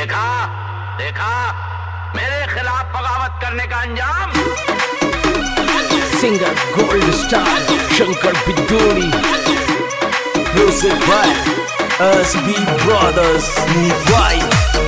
देखा देखा मेरे खिलाफ बगावत करने का अंजाम। Singer gold star Shankar Biduri, music by SB brothers Niwai.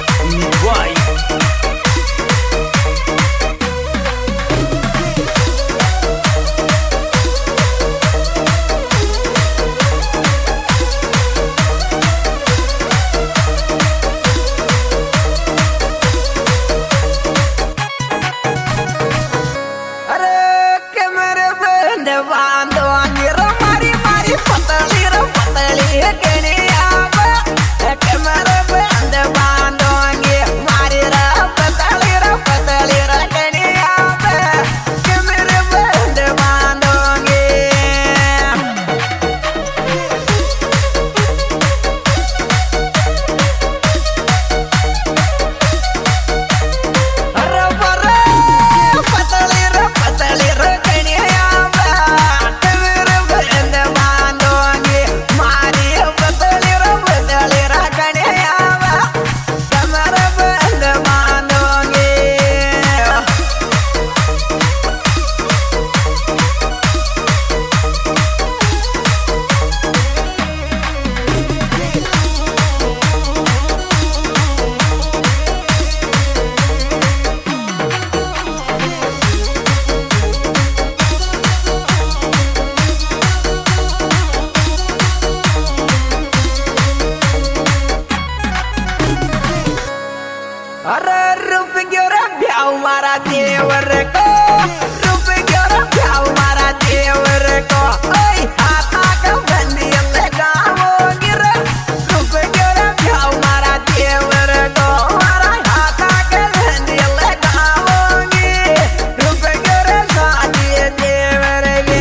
अरे रूप ग्योरा ब्याव मारा देवर को, रूप ग्योरा ब्याव मारा देवर को, ओए हाथा का बंदी लगाओ गिर। रूप ग्योरा ब्याव मारा देवर को, मारा हाथा का बंदी लगाओगी। रूप ग्योरा शादी देवर गे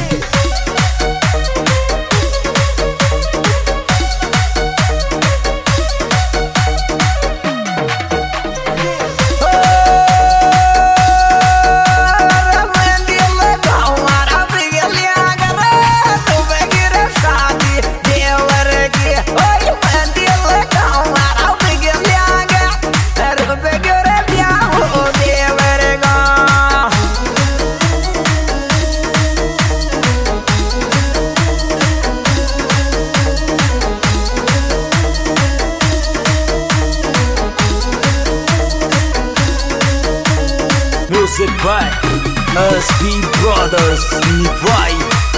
Music by SB Brothers Niwai.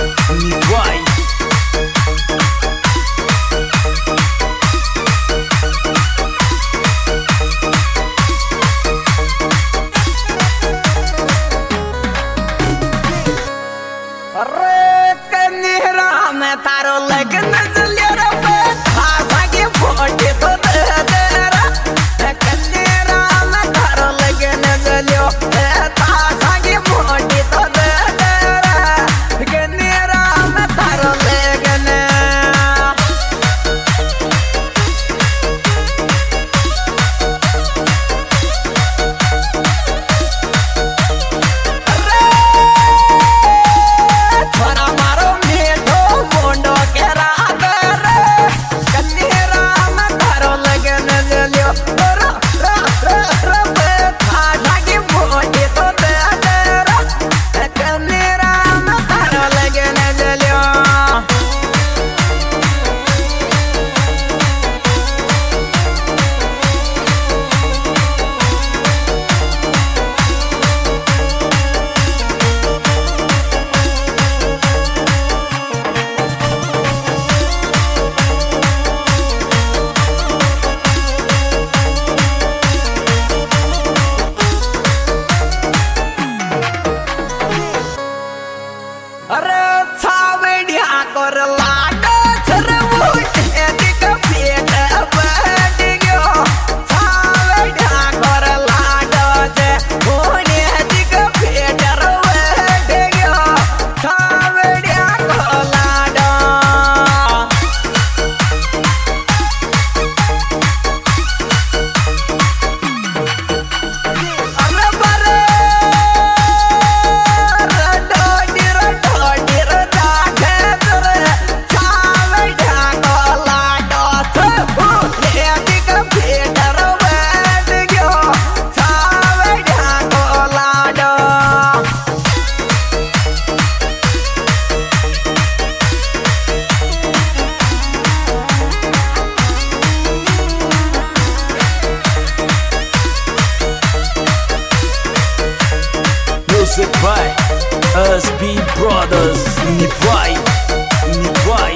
अरे कन्हरा में तारो लगन जलिया पे खासा के फोटे तो तेरा। कन्हरा में तारो लगन जलियो खासा के फोटे तो तेरा। कन्हरा में तारो SB Brothers, Nivai, Nivai.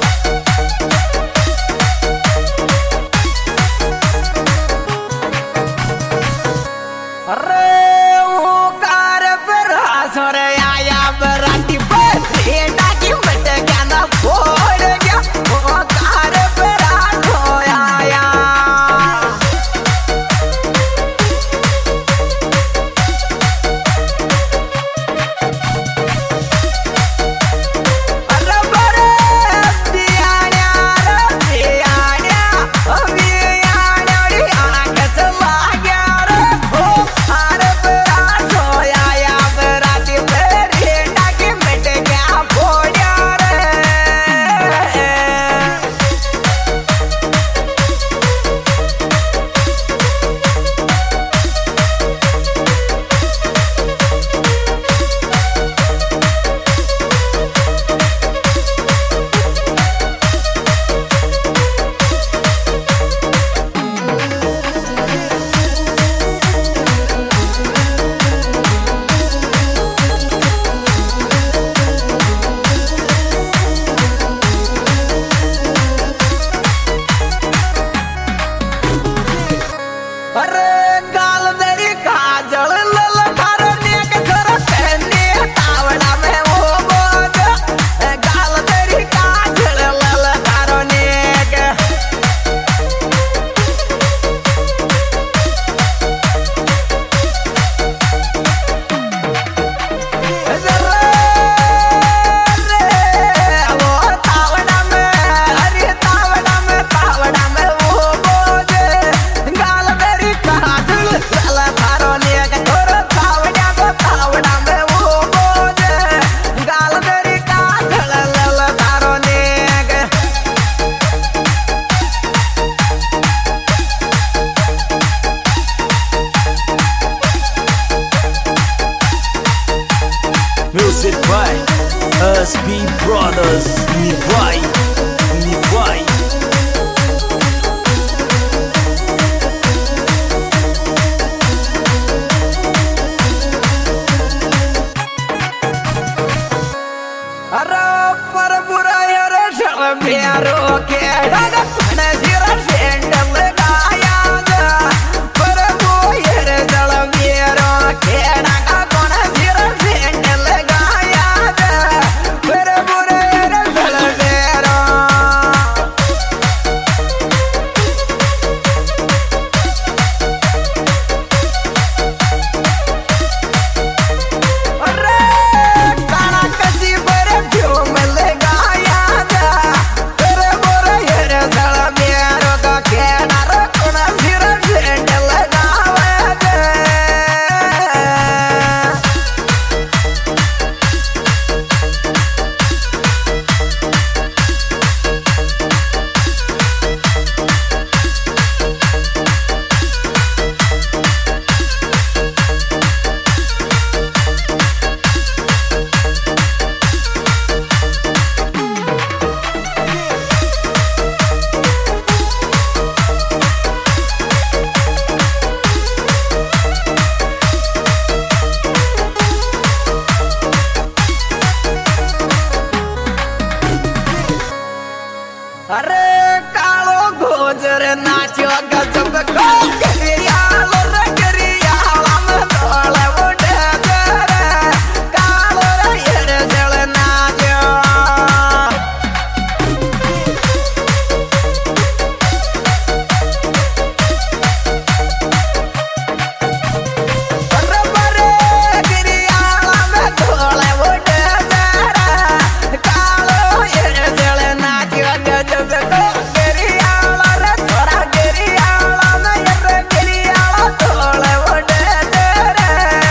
Music by SB Brothers, Nivai, Nivai. अरे पर बुरा यार चल प्यारो के डागा जीरा सेंडल लगाया पर वो यार चल प्यारो के डागा कौन जीरा सेंडल लगाया पर बुरा यार चल प्यारो अरे कालो गोजर नाचो गजब को करियालो रे करियाला में तोले उड़े जरे कालो रे येरे जल नाचो अरे बरे करियाला में तोले उड़े जरे कालो येरे जल नाचो गजब को करियाला रे थोड़ा करियाला में येरे करियाला तोले उड़े जरे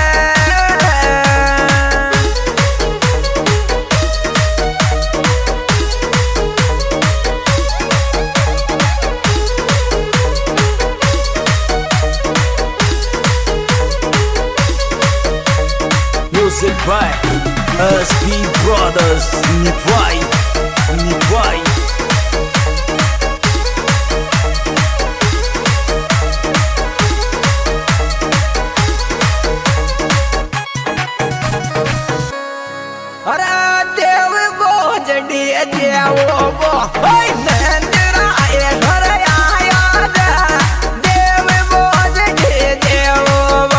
Music by SB Brothers, Nivai, Nivai. देवो ओय नंदरा आए घर आया देव बोझ के देवो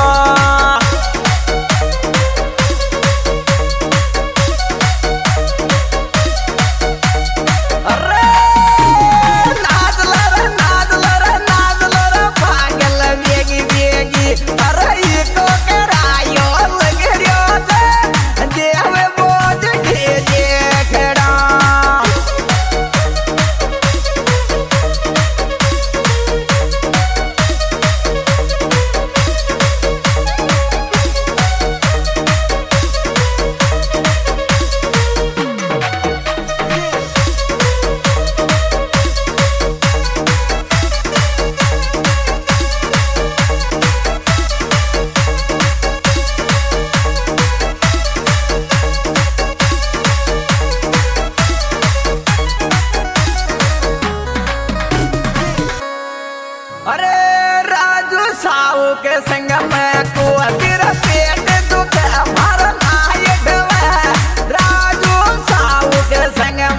अरे राजू साहू के संग में को तेरा पेट दुख भरना ये राजू साहू के संग